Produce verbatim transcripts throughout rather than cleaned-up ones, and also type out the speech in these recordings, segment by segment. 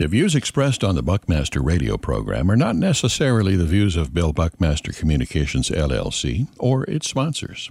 The views expressed on the Buckmaster radio program are not necessarily the views of Bill Buckmaster Communications, L L C, or its sponsors.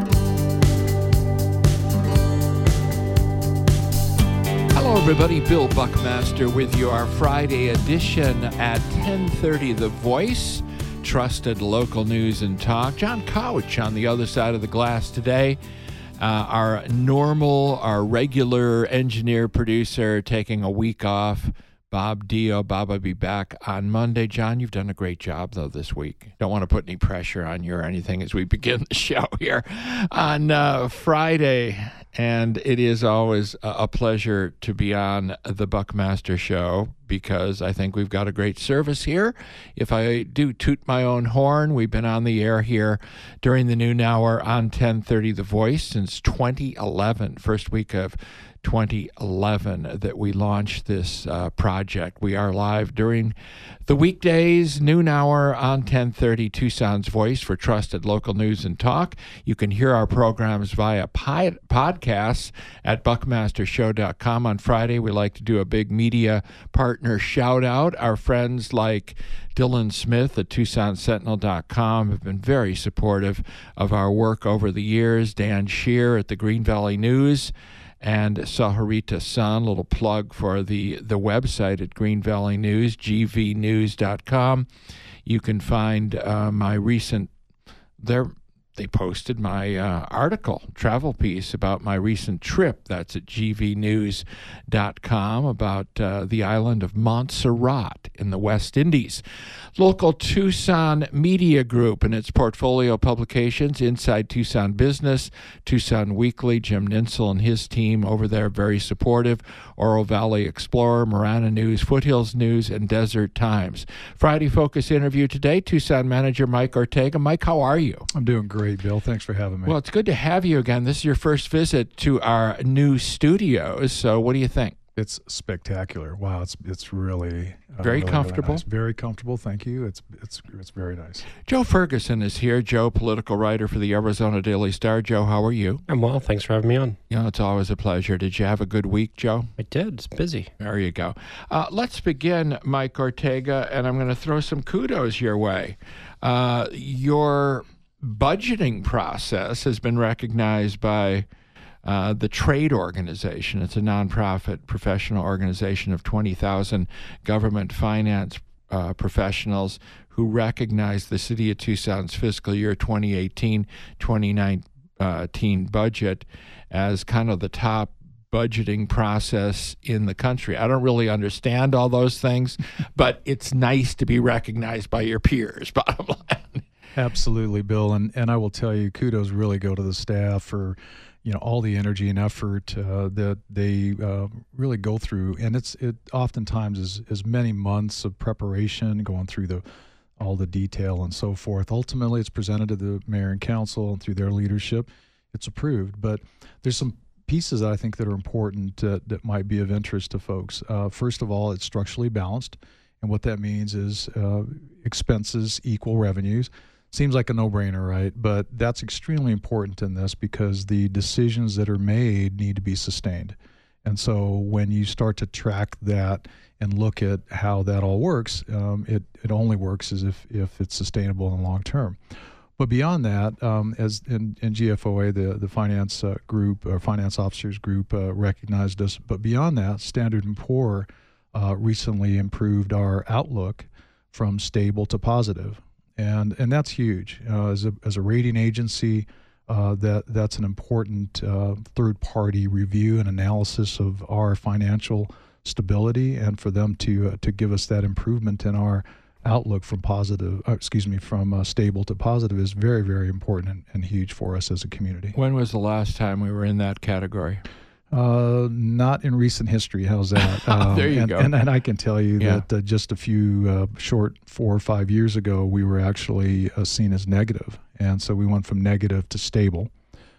Hello, everybody. Bill Buckmaster with your Friday edition at ten thirty, The Voice, trusted local news and talk. John Couch on the other side of the glass today. Uh, our normal, our regular engineer producer taking a week off. Bob Dio. Bob will be back on Monday. John, you've done a great job, though, this week. Don't want to put any pressure on you or anything as we begin the show here on uh, Friday. And it is always a pleasure to be on the Buckmaster Show because I think we've got a great service here. If I do toot my own horn, we've been on the air here during the noon hour on ten thirty The Voice since twenty eleven, first week of twenty eleven that we launched this uh, project. We are live during the weekdays, noon hour on ten thirty Tucson's Voice for trusted local news and talk. You can hear our programs via pod- podcasts at buckmaster show dot com. On Friday, we like to do a big media partner shout out. Our friends like Dylan Smith at Tucson Sentinel dot com have been very supportive of our work over the years. Dan Shear at the Green Valley News and Saharita Sun, little plug for the, the website at Green Valley News, g v news dot com. You can find uh, my recent, there they posted my uh, article, travel piece about my recent trip. That's at g v news dot com about uh, the island of Montserrat in the West Indies. Local Tucson Media Group and its portfolio publications, Inside Tucson Business, Tucson Weekly, Jim Ninsel and his team over there, very supportive. Oro Valley Explorer, Marana News, Foothills News, and Desert Times. Friday Focus interview today, Tucson manager Mike Ortega. Mike, how are you? I'm doing great, Bill. Thanks for having me. Well, it's good to have you again. This is your first visit to our new studios, so what do you think? It's spectacular. Wow, it's it's really uh, very really, comfortable. Really nice. Very comfortable. Thank you. It's it's it's very nice. Joe Ferguson is here. Joe, political writer for the Arizona Daily Star. Joe, how are you? I'm well. Thanks for having me on. You know, it's always a pleasure. Did you have a good week, Joe? I did. It's busy. There you go. Uh, let's begin, Mike Ortega, and I'm going to throw some kudos your way. Uh, your budgeting process has been recognized by Uh, the Trade Organization. It's a nonprofit professional organization of twenty thousand government finance uh, professionals who recognize the City of Tucson's fiscal year twenty eighteen twenty nineteen budget as kind of the top budgeting process in the country. I don't really understand all those things, but it's nice to be recognized by your peers, bottom line. Absolutely, Bill. And, and I will tell you, kudos really go to the staff for you know, all the energy and effort uh, that they uh, really go through. And it's it oftentimes is, is many months of preparation, going through the all the detail and so forth. Ultimately, it's presented to the mayor and council, and through their leadership, it's approved. But there's some pieces that I think that are important uh, that might be of interest to folks. Uh, first of all, it's structurally balanced. And what that means is uh, expenses equal revenues. Seems like a no-brainer, right? But that's extremely important in this because the decisions that are made need to be sustained. And so when you start to track that and look at how that all works, um, it, it only works as if, if it's sustainable in the long term. But beyond that, um, as in, in G F O A, the, the finance uh, group, or finance officers group uh, recognized us. But beyond that, Standard and Poor uh, recently improved our outlook from stable to positive. And and that's huge. Uh, as a as a rating agency, uh, that that's an important uh, third-party review and analysis of our financial stability, and for them to uh, to give us that improvement in our outlook from positive, uh, excuse me, from uh, stable to positive is very, very important and, and huge for us as a community. When was the last time we were in that category? Uh, not in recent history. How's that? Um, there you and, go. And, and I can tell you yeah. that uh, just a few uh, short four or five years ago, we were actually uh, seen as negative. And so we went from negative to stable.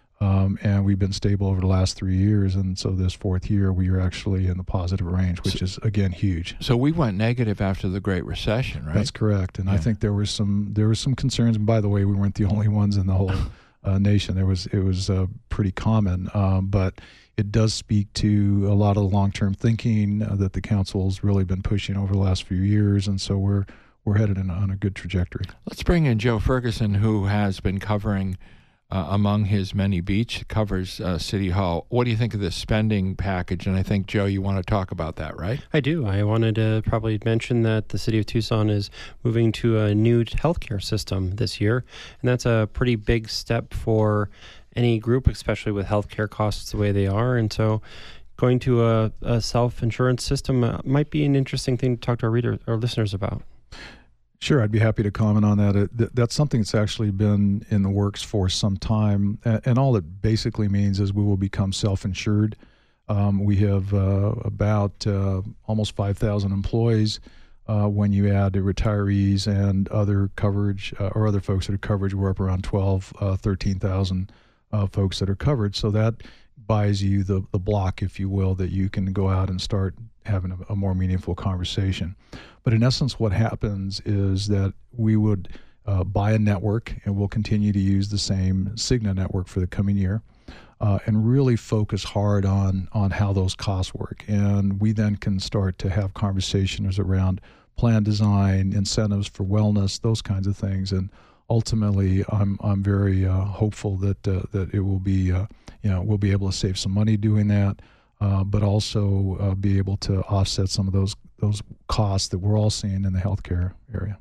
Um, and we've been stable over the last three years. And so this fourth year, we are actually in the positive range, which so, is, again, huge. So we went negative after the Great Recession, right? That's correct. And yeah. I think there was some there was some concerns. And by the way, we weren't the only ones in the whole uh, nation. There was it was uh, pretty common, um, but it does speak to a lot of the long-term thinking uh, that the council's really been pushing over the last few years, and so we're we're headed in, on a good trajectory. Let's bring in Joe Ferguson, who has been covering, uh, among his many beats, covers uh, City Hall. What do you think of this spending package? And I think, Joe, you want to talk about that, right? I do. I wanted to probably mention that the city of Tucson is moving to a new healthcare system this year, and that's a pretty big step for any group, especially with healthcare costs the way they are. And so going to a, a self-insurance system uh, might be an interesting thing to talk to our readers or listeners about. Sure, I'd be happy to comment on that. It, th- that's something that's actually been in the works for some time, and, and all it basically means is we will become self-insured. Um, we have uh, about uh, almost five thousand employees. Uh, when you add the retirees and other coverage, uh, or other folks that are coverage, we're up around twelve, uh, thirteen thousand uh, folks that are covered. So that buys you the, the block, if you will, that you can go out and start having a, a more meaningful conversation. But in essence, what happens is that we would uh, buy a network, and we'll continue to use the same Cigna network for the coming year, uh, and really focus hard on on how those costs work. And we then can start to have conversations around plan design, incentives for wellness, those kinds of things. And ultimately, I'm I'm very uh, hopeful that uh, that it will be uh, you know we'll be able to save some money doing that. Uh, but also uh, be able to offset some of those those costs that we're all seeing in the healthcare area.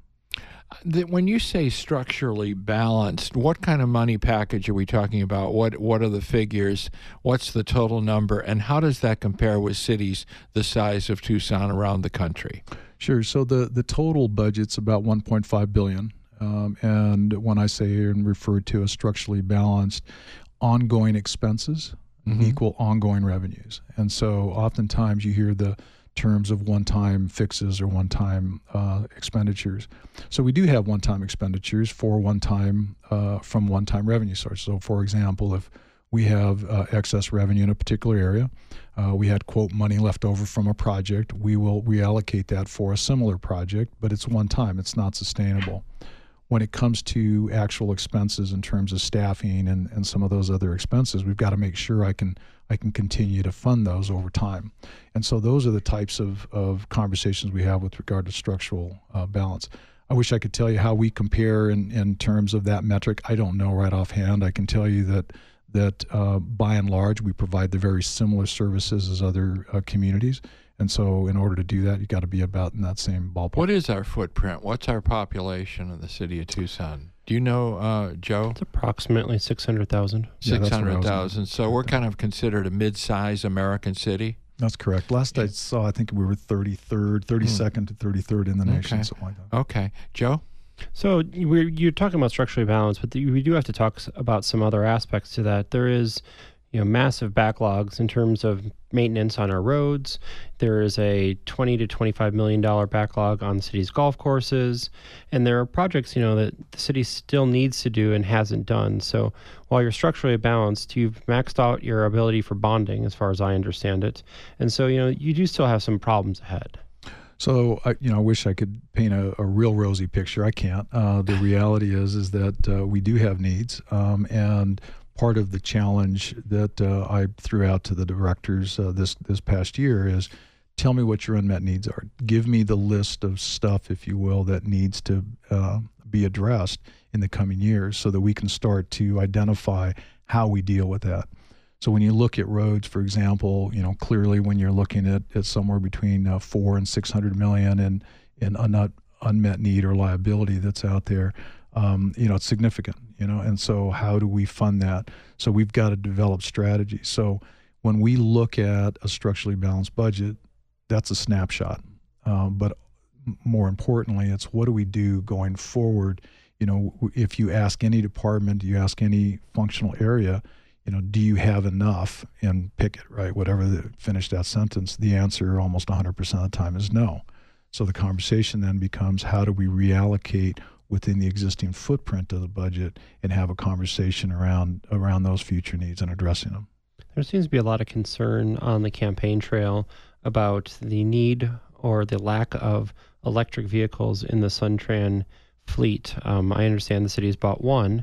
When you say structurally balanced, what kind of money package are we talking about? What what are the figures? What's the total number? And how does that compare with cities the size of Tucson around the country? Sure. So the, the total budget's about one point five billion dollars. Um, and when I say and refer to as structurally balanced, ongoing expenses Mm-hmm. equal ongoing revenues. And so oftentimes you hear the terms of one-time fixes or one-time uh, expenditures. So we do have one-time expenditures for one-time uh, from one-time revenue sources. So for example, if we have uh, excess revenue in a particular area, uh, we had, quote, money left over from a project, we will reallocate that for a similar project, but it's one time, it's not sustainable. When it comes to actual expenses in terms of staffing and, and some of those other expenses, we've got to make sure I can I can continue to fund those over time. And so those are the types of, of conversations we have with regard to structural uh, balance. I wish I could tell you how we compare in, in terms of that metric. I don't know right offhand. I can tell you that that uh, by and large, we provide the very similar services as other uh, communities. And so in order to do that, you got to be about in that same ballpark. What is our footprint? What's our population of the city of Tucson? Do you know, uh, Joe? It's approximately six hundred thousand. Yeah, six hundred thousand. So we're kind of considered a mid-size American city? That's correct. Last I saw, I think we were thirty-third, thirty-second hmm. to thirty-third in the nation, okay. something like that. Okay. Joe? So we're, you're talking about structurally balanced, but the, we do have to talk about some other aspects to that. There is, you know, massive backlogs in terms of maintenance on our roads. There is a twenty to twenty-five million dollars backlog on the city's golf courses. And there are projects, you know, that the city still needs to do and hasn't done. So while you're structurally balanced, you've maxed out your ability for bonding, as far as I understand it. And so, you know, you do still have some problems ahead. So, I, you know, I wish I could paint a, a real rosy picture. I can't. Uh, the reality is, is that uh, we do have needs, um, and part of the challenge that uh, I threw out to the directors uh, this this past year is, tell me what your unmet needs are. Give me the list of stuff, if you will, that needs to uh, be addressed in the coming years, so that we can start to identify how we deal with that. So when you look at roads, for example, you know, clearly when you're looking at, at somewhere between uh, four and six hundred million in in un- unmet need or liability that's out there, um, you know, it's significant. You know, and so how do we fund that? So we've got to develop strategies. So when we look at a structurally balanced budget, that's a snapshot. Um, but more importantly, it's what do we do going forward? You know, if you ask any department, you ask any functional area, you know, do you have enough? And pick it, right? Whatever the, finish that sentence, the answer almost one hundred percent of the time is no. So the conversation then becomes, how do we reallocate within the existing footprint of the budget and have a conversation around around those future needs and addressing them? There seems to be a lot of concern on the campaign trail about the need or the lack of electric vehicles in the Suntran fleet. Um, I understand the city has bought one,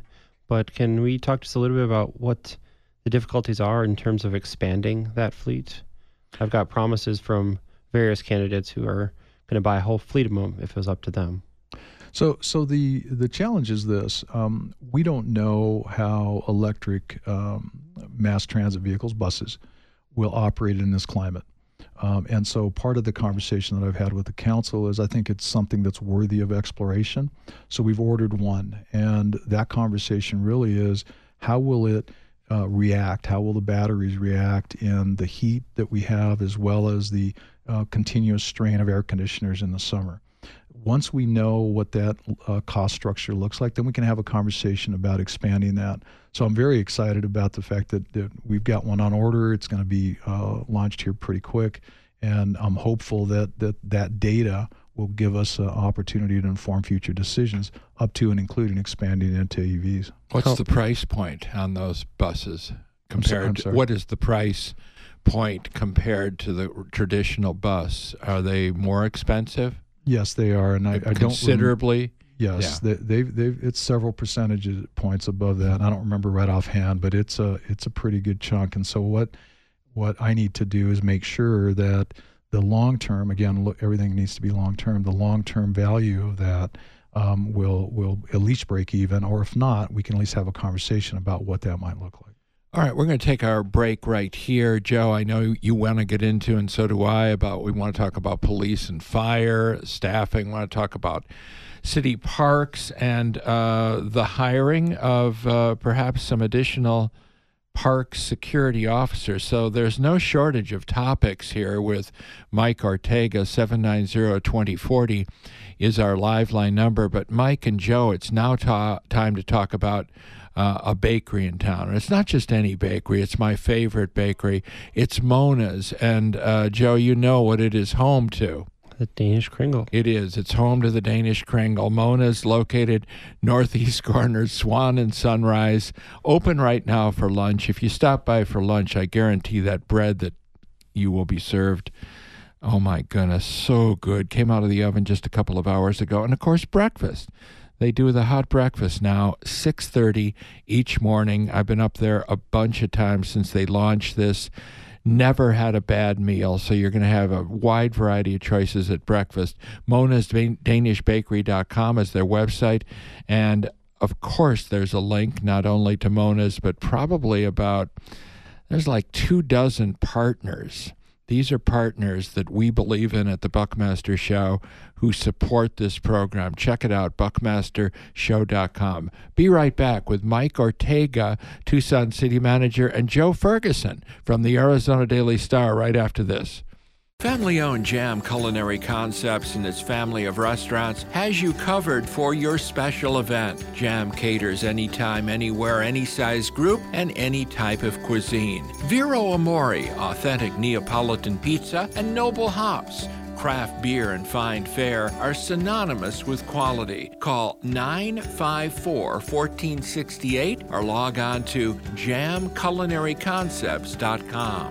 But can we talk just a little bit about what the difficulties are in terms of expanding that fleet? I've got promises from various candidates who are going to buy a whole fleet of them if it was up to them. So, so the the challenge is this: um, we don't know how electric um, mass transit vehicles, buses, will operate in this climate. Um, and so, part of the conversation that I've had with the council is I think it's something that's worthy of exploration. So, we've ordered one, and that conversation really is how will it uh, react? How will the batteries react in the heat that we have, as well as the uh, continuous strain of air conditioners in the summer? Once we know what that uh, cost structure looks like, then we can have a conversation about expanding that. So I'm very excited about the fact that, that we've got one on order. It's going to be uh, launched here pretty quick, and I'm hopeful that that, that data will give us an opportunity to inform future decisions up to and including expanding into E Vs. What's oh. the price point on those buses I'm sorry, compared I'm to, sorry. what is the price point compared to the traditional bus? Are they more expensive? Yes, they are, and I, I don't rem- considerably. Yes, Yeah. they, they've they've it's several percentage points above that. I don't remember right offhand, but it's a it's a pretty good chunk. And so what what I need to do is make sure that the long term, again, look, everything needs to be long term. The long term value of that um, will will at least break even, or if not, we can at least have a conversation about what that might look like. All right, we're going to take our break right here. Joe, I know you want to get into, and so do I, about we want to talk about police and fire, staffing, we want to talk about city parks and uh, the hiring of uh, perhaps some additional park security officers. So there's no shortage of topics here with Mike Ortega. Seven nine zero, two zero four zero is our live line number. But Mike and Joe, it's now ta- time to talk about Uh, a bakery in town. And it's not just any bakery. It's my favorite bakery. It's Mona's. And uh, Joe, you know what it is home to. The Danish Kringle. It is. It's home to the Danish Kringle. Mona's located northeast corner, Swan and Sunrise. Open right now for lunch. If you stop by for lunch, I guarantee that bread that you will be served, oh my goodness, so good. Came out of the oven just a couple of hours ago. And of course, breakfast. They do the hot breakfast now, six thirty each morning. I've been up there a bunch of times since they launched this. Never had a bad meal, so you're going to have a wide variety of choices at breakfast. Mona's Danish Bakery dot com is their website, and of course there's a link not only to Mona's, but probably about, there's like two dozen partners. These are partners that we believe in at the Buckmaster Show who support this program. Check it out, buckmaster show dot com. Be right back with Mike Ortega, Tucson City Manager, and Joe Ferguson from the Arizona Daily Star right after this. Family-owned Jam Culinary Concepts and its family of restaurants has you covered for your special event. Jam caters anytime, anywhere, any size group, and any type of cuisine. Vero Amore, authentic Neapolitan pizza, and Noble Hops. Craft beer and fine fare are synonymous with quality. Call nine five four, one four six eight or log on to jam culinary concepts dot com.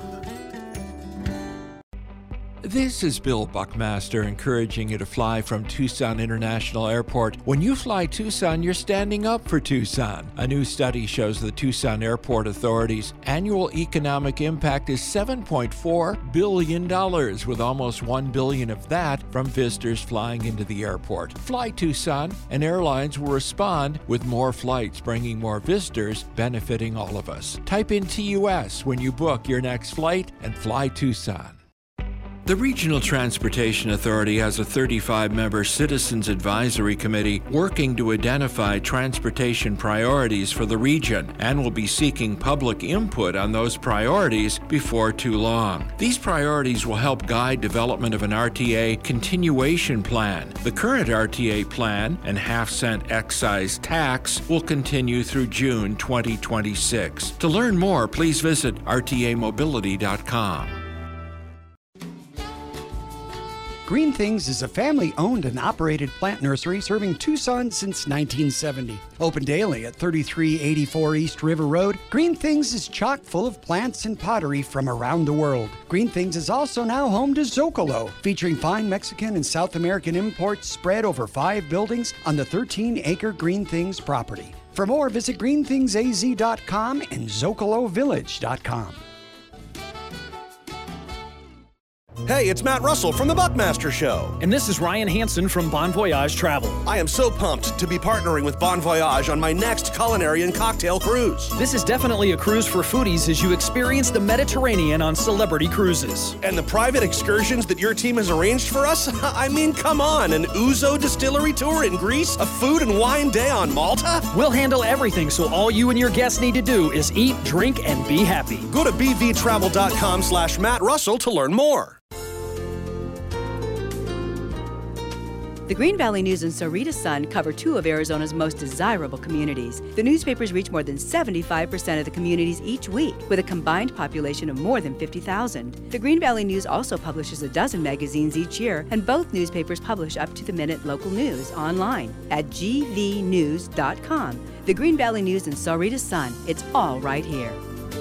This is Bill Buckmaster encouraging you to fly from Tucson International Airport. When you fly Tucson, you're standing up for Tucson. A new study shows the Tucson Airport Authority's annual economic impact is seven point four billion dollars, with almost one billion dollars of that from visitors flying into the airport. Fly Tucson, and airlines will respond with more flights, bringing more visitors, benefiting all of us. Type in T U S when you book your next flight and fly Tucson. The Regional Transportation Authority has a thirty-five member Citizens Advisory Committee working to identify transportation priorities for the region and will be seeking public input on those priorities before too long. These priorities will help guide development of an R T A continuation plan. The current R T A plan and half-cent excise tax will continue through June twenty twenty-six. To learn more, please visit R T A mobility dot com. Green Things is a family-owned and operated plant nursery serving Tucson since nineteen seventy. Open daily at thirty-three eighty-four East River Road, Green Things is chock full of plants and pottery from around the world. Green Things is also now home to Zocalo, featuring fine Mexican and South American imports spread over five buildings on the thirteen acre Green Things property. For more, visit green things a z dot com and zocalo village dot com. Hey, it's Matt Russell from The Buckmaster Show. And this is Ryan Hansen from Bon Voyage Travel. I am so pumped to be partnering with Bon Voyage on my next culinary and cocktail cruise. This is definitely a cruise for foodies as you experience the Mediterranean on Celebrity Cruises. And the private excursions that your team has arranged for us? I mean, come on, an Ouzo distillery tour in Greece? A food and wine day on Malta? We'll handle everything, so all you and your guests need to do is eat, drink, and be happy. Go to b v travel dot com slash Matt Russell to learn more. The Green Valley News and Sarita Sun cover two of Arizona's most desirable communities. The newspapers reach more than seventy-five percent of the communities each week, with a combined population of more than fifty thousand. The Green Valley News also publishes a dozen magazines each year, and both newspapers publish up-to-the-minute local news online at g v news dot com. The Green Valley News and Sarita Sun, it's all right here.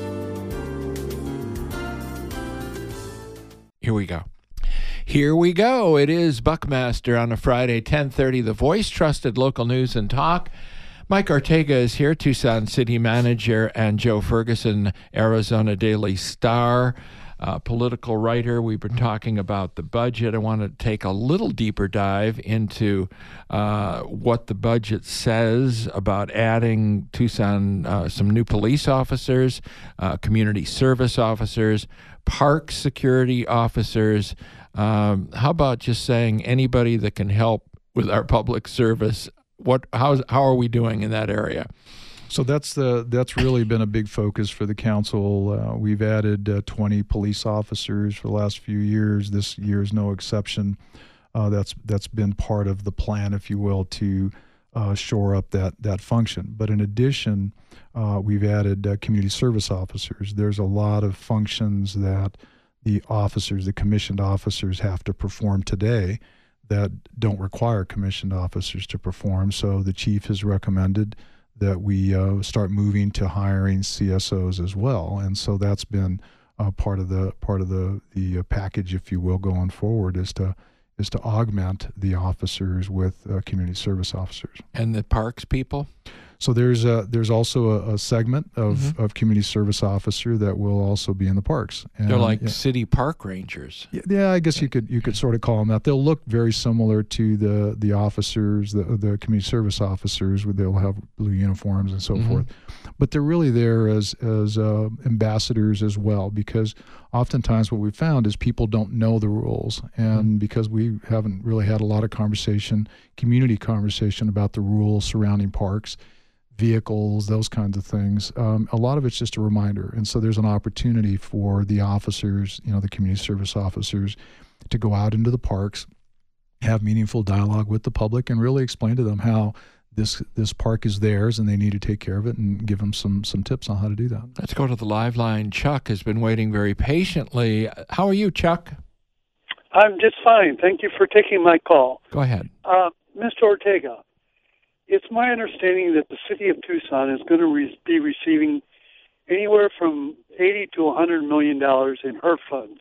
Here we go. Here we go. It is Buckmaster on a Friday, ten thirty, The Voice, trusted local news and talk. Mike Ortega is here, Tucson City Manager, and Joe Ferguson, Arizona Daily Star, uh, political writer. We've been talking about the budget. I want to take a little deeper dive into uh, what the budget says about adding Tucson uh, some new police officers, uh, community service officers, park security officers. Um, how about just saying anybody that can help with our public service? What, how, how are we doing in that area? So that's the that's really been a big focus for the council. Uh, we've added uh, twenty police officers for the last few years. This year is no exception. Uh, that's that's been part of the plan, if you will, to uh, shore up that that function. But in addition, uh, we've added uh, community service officers. There's a lot of functions that the officers, the commissioned officers, have to perform today that don't require commissioned officers to perform. So the chief has recommended that we uh, start moving to hiring C S Os as well, and so that's been uh, part of the part of the the uh, package, if you will, going forward, is to is to augment the officers with uh, community service officers. And the parks people? So there's a, there's also a, a segment of, mm-hmm. of community service officer that will also be in the parks. And, They're like yeah. city park rangers. Yeah, yeah, I guess you could you could sort of call them that. They'll look very similar to the the officers, the the community service officers. Where they'll have blue uniforms and so mm-hmm. forth. But they're really there as as uh, ambassadors as well, because oftentimes what we've found is people don't know the rules, and mm-hmm. because we haven't really had a lot of conversation, community conversation about the rules surrounding parks, vehicles, those kinds of things. Um, a lot of it's just a reminder. And so there's an opportunity for the officers, you know, the community service officers, to go out into the parks, have meaningful dialogue with the public, and really explain to them how this this park is theirs and they need to take care of it, and give them some some tips on how to do that. Let's go to the live line. Chuck has been waiting very patiently. How are you, Chuck? I'm just fine. Thank you for taking my call. Go ahead. Uh, Mister Ortega, it's my understanding that the city of Tucson is going to re- be receiving anywhere from eighty to one hundred million dollars in H E R F funds.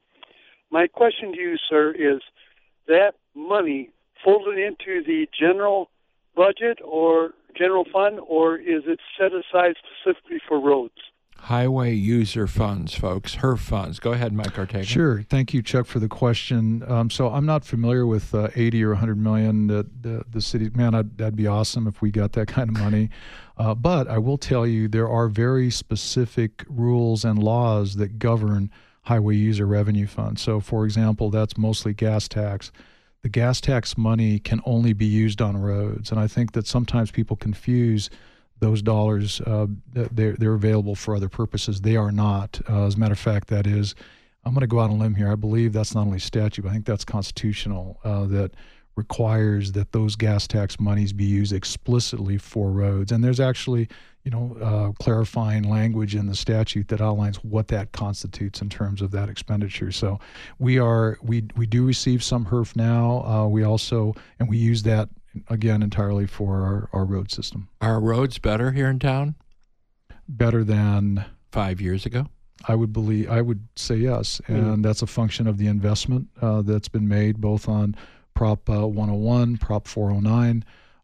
My question to you, sir, is that money folded into the general budget or general fund, or is it set aside specifically for roads? Highway user funds, folks. H E R F funds. Go ahead, Mike Ortega. Sure. Thank you, Chuck, for the question. Um, so I'm not familiar with uh, eighty or one hundred million that the, the city, man, I'd, that'd be awesome if we got that kind of money. Uh, but I will tell you, there are very specific rules and laws that govern highway user revenue funds. So, for example, that's mostly gas tax. The gas tax money can only be used on roads. And I think that sometimes people confuse those dollars. Uh, they're, they're available for other purposes. They are not. Uh, as a matter of fact, that is, I'm going to go out on a limb here. I believe that's not only statute, but I think that's constitutional, uh, that requires that those gas tax monies be used explicitly for roads. And there's actually, you know, uh, clarifying language in the statute that outlines what that constitutes in terms of that expenditure. So we are, we we do receive some H E R F now. Uh, we also, and we use that, again, entirely for our, our road system. Are roads better here in town? Better than five years ago? I would believe, I would say yes. And mm. that's a function of the investment uh, that's been made both on Prop uh, one oh one, Prop four oh nine,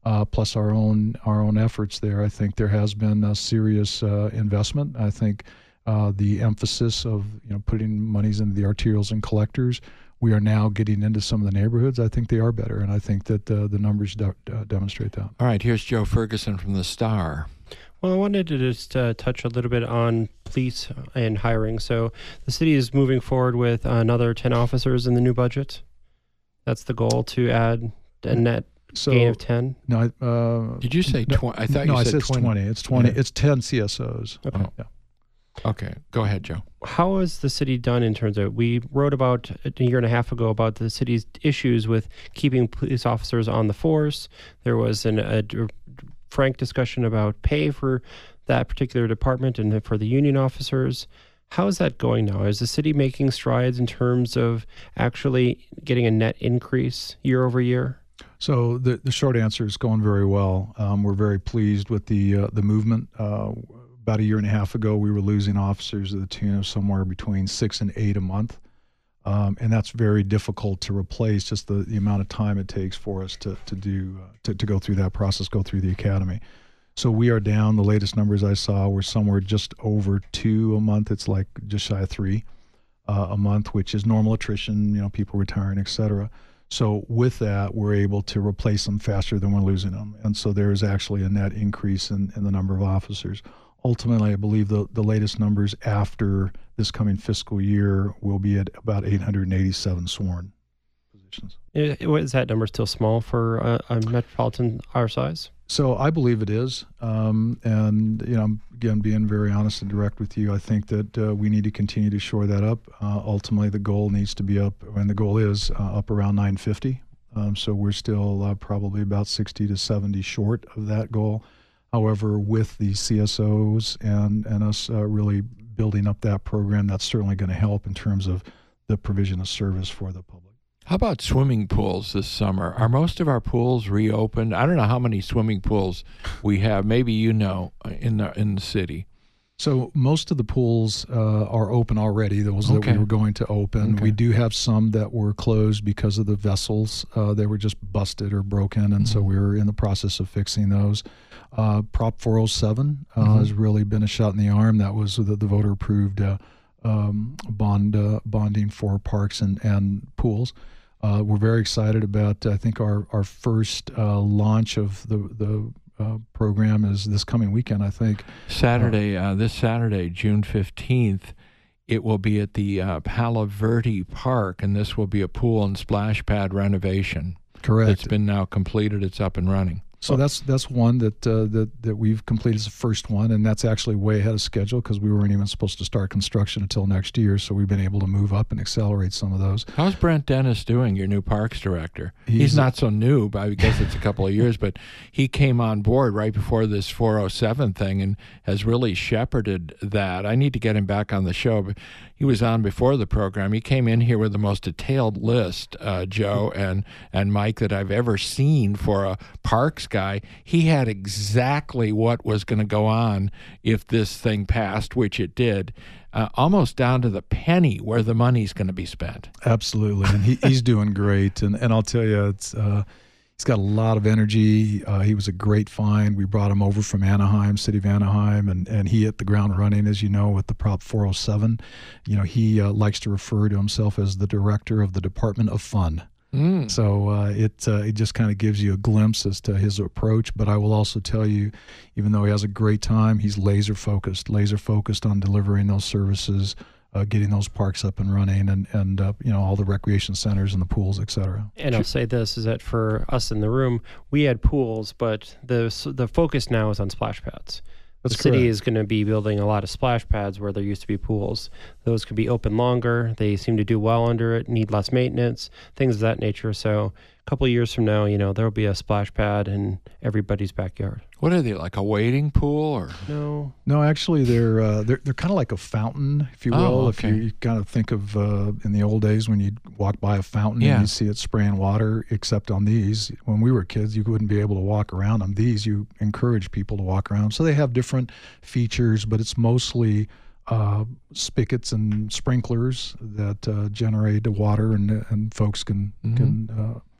uh, plus our own our own efforts there. I think there has been a serious uh, investment. I think uh, the emphasis of you know putting monies into the arterials and collectors. We are now getting into some of the neighborhoods. I think they are better, and I think that uh, the numbers de- uh, demonstrate that. All right, here's Joe Ferguson from the Star. Well, I wanted to just uh, touch a little bit on police and hiring. So the city is moving forward with another ten officers in the new budget. That's the goal, to add a net so, gain of ten. No, uh, Did you say twenty? I thought no, you I said said twenty. twenty. It's twenty. Yeah. It's ten C S Os. Okay. Oh, yeah. Okay, go ahead, Joe. How has the city done in terms of, we wrote about a year and a half ago about the city's issues with keeping police officers on the force. There was an, a, a frank discussion about pay for that particular department and for the union officers. How is that going now? Is the city making strides in terms of actually getting a net increase year over year? So the, the short answer is going very well. Um, we're very pleased with the uh, the movement. Uh, About a year and a half ago, we were losing officers to the tune of somewhere between six and eight a month. Um, and that's very difficult to replace, just the, the amount of time it takes for us to, to do uh, to, to go through that process, go through the academy. So we are down. The latest numbers I saw were somewhere just over two a month. It's like just shy of three uh, a month, which is normal attrition, you know, people retiring, et cetera. So with that, we're able to replace them faster than we're losing them. And so there is actually a net increase in, in the number of officers. Ultimately, I believe the, the latest numbers after this coming fiscal year will be at about eight hundred eighty-seven sworn positions. Is that number still small for a, a metropolitan our size? So I believe it is. Um, and, you know, again, being very honest and direct with you, I think that uh, we need to continue to shore that up. Uh, ultimately, the goal needs to be up, and the goal is uh, up around nine fifty. Um, so we're still uh, probably about sixty to seventy short of that goal. However, with the C S Os and, and us uh, really building up that program, that's certainly going to help in terms of the provision of service for the public. How about swimming pools this summer? Are most of our pools reopened? I don't know how many swimming pools we have. Maybe you know in the in the city. So most of the pools uh, are open already, those Okay. that we were going to open. Okay. We do have some that were closed because of the vessels. Uh, they were just busted or broken, and mm-hmm. so we were in the process of fixing those. Uh, Prop four oh seven uh, mm-hmm. has really been a shot in the arm. That was the, the voter-approved uh, um, bond uh, bonding for parks and, and pools. Uh, we're very excited about, I think, our, our first uh, launch of the, the uh, program is this coming weekend, I think. Saturday, uh, this Saturday, June fifteenth, it will be at the uh, Palo Verde Park, and this will be a pool and splash pad renovation. Correct. It's been now completed. It's up and running. So that's that's one that uh, that that we've completed as the first one, and that's actually way ahead of schedule because we weren't even supposed to start construction until next year. So we've been able to move up and accelerate some of those. How's Brent Dennis doing, your new parks director? He's, He's not so new, but I guess it's a couple of years, but he came on board right before this four oh seven thing and has really shepherded that. I need to get him back on the show, but he was on before the program. He came in here with the most detailed list, uh, Joe and, and Mike, that I've ever seen for a parks guy. He had exactly what was going to go on if this thing passed, which it did, uh, almost down to the penny where the money's going to be spent. Absolutely, and he, he's doing great. And, and I'll tell you, it's uh, he's got a lot of energy. Uh, he was a great find. We brought him over from Anaheim, city of Anaheim, and, and he hit the ground running, as you know, with the Prop four oh seven. You know, he uh, likes to refer to himself as the director of the Department of Fun. Mm. So uh, it uh, it just kind of gives you a glimpse as to his approach. But I will also tell you, even though he has a great time, he's laser focused, laser focused on delivering those services, uh, getting those parks up and running, and and uh, you know all the recreation centers and the pools, et cetera. And I'll say this is that for us in the room, we had pools, but the the focus now is on splash pads. That's the city correct. is going to be building a lot of splash pads where there used to be pools. Those could be open longer. They seem to do well under it, need less maintenance, things of that nature. So a couple of years from now, you know, there'll be a splash pad in everybody's backyard. What are they, like a wading pool or? No. No, actually, they're uh, they're they're kind of like a fountain, if you will. Oh, If okay. you kind of think of uh, in the old days when you'd walk by a fountain Yeah. and you'd see it spraying water, except on these, when we were kids, you wouldn't be able to walk around them. These, you encourage people to walk around. So they have different features, but it's mostly uh, spigots and sprinklers that uh, generate the water, and and folks can, Mhm. can uh,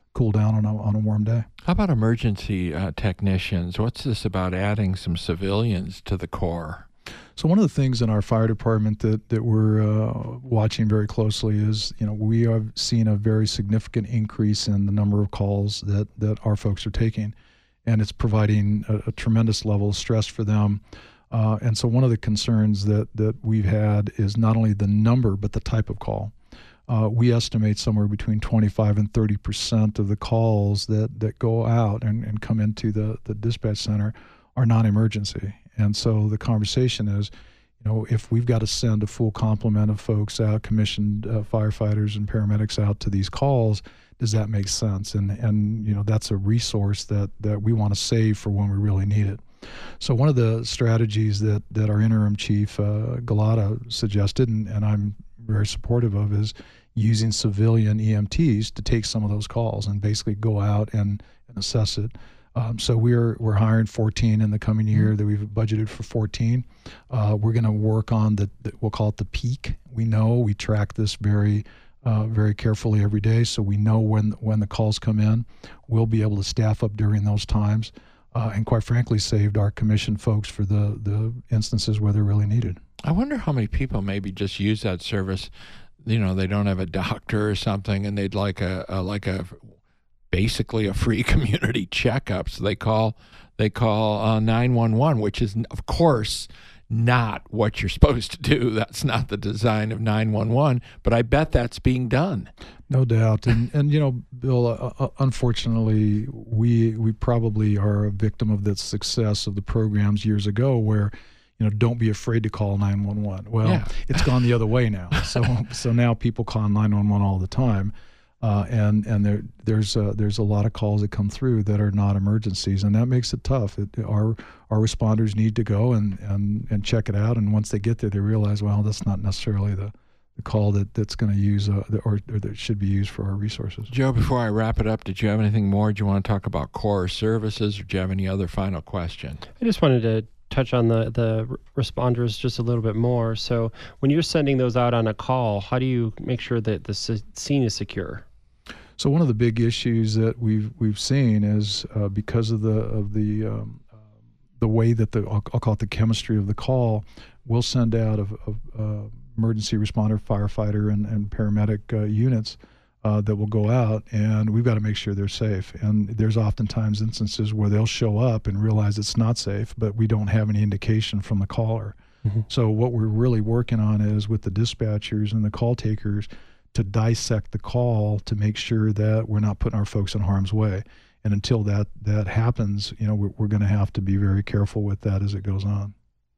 cool down on a, on a warm day. How about emergency uh, technicians? What's this about adding some civilians to the Corps? So one of the things in our fire department that, that we're uh, watching very closely is, you know, we have seen a very significant increase in the number of calls that, that our folks are taking, and it's providing a, a tremendous level of stress for them. Uh, and so one of the concerns that, that we've had is not only the number, but the type of call. Uh, we estimate somewhere between twenty-five and thirty percent of the calls that, that go out and, and come into the, the dispatch center are non-emergency. And so the conversation is, you know, if we've got to send a full complement of folks out, commissioned uh, firefighters and paramedics out to these calls, does that make sense? And, and you know, that's a resource that, that we want to save for when we really need it. So one of the strategies that, that our interim chief, uh, Galata, suggested, and, and I'm very supportive of, is using civilian E M Ts to take some of those calls and basically go out and, and assess it. Um, so we're we're hiring fourteen in the coming year. That we've budgeted for fourteen. Uh, we're going to work on the, the we'll call it the peak. We know we track this very uh, very carefully every day, so we know when when the calls come in. We'll be able to staff up during those times, uh, and quite frankly, saved our commission folks for the the instances where they're really needed. I wonder how many people maybe just use that service. You know, they don't have a doctor or something, and they'd like a, a like a basically a free community checkup. So they call they call uh, nine one one, which is, of course, not what you're supposed to do. That's not the design of nine one one, but I bet that's being done. No doubt. And, and you know, Bill, uh, uh, unfortunately, we we probably are a victim of the success of the programs years ago where, you know, don't be afraid to call nine one one. Well, yeah. It's gone the other way now. So so now people call nine one one all the time. Uh, and and there there's a, there's a lot of calls that come through that are not emergencies, and that makes it tough. It, our our responders need to go and, and, and check it out, and once they get there, they realize, well, that's not necessarily the, the call that, that's going to use uh, or, or that should be used for our resources. Joe, before I wrap it up, did you have anything more? Do you want to talk about Corps services, or do you have any other final question? I just wanted to touch on the, the responders just a little bit more. So when you're sending those out on a call, how do you make sure that the scene is secure? So one of the big issues that we've we've seen is uh, because of the of the um, uh, the way that the I'll, I'll call it the chemistry of the call, we'll send out of, of uh, emergency responder, firefighter, and, and paramedic uh, units uh, that will go out, and we've got to make sure they're safe. And there's oftentimes instances where they'll show up and realize it's not safe, but we don't have any indication from the caller. Mm-hmm. So what we're really working on is with the dispatchers and the call takers to dissect the call to make sure that we're not putting our folks in harm's way. And until that that happens, you know, we're, we're going to have to be very careful with that as it goes on.